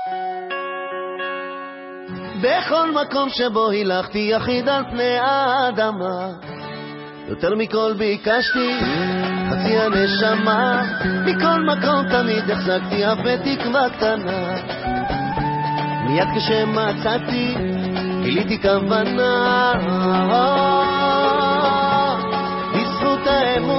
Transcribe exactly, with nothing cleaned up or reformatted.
בכל מקום שבו הילכתי יחיד על פני האדמה, יותר מכל ביקשתי חצי הנשמה, מכל מקום תמיד החזקתי אף בתקווה קטנה. מיד כשמצאתי גיליתי כוונה, בזכות האמונה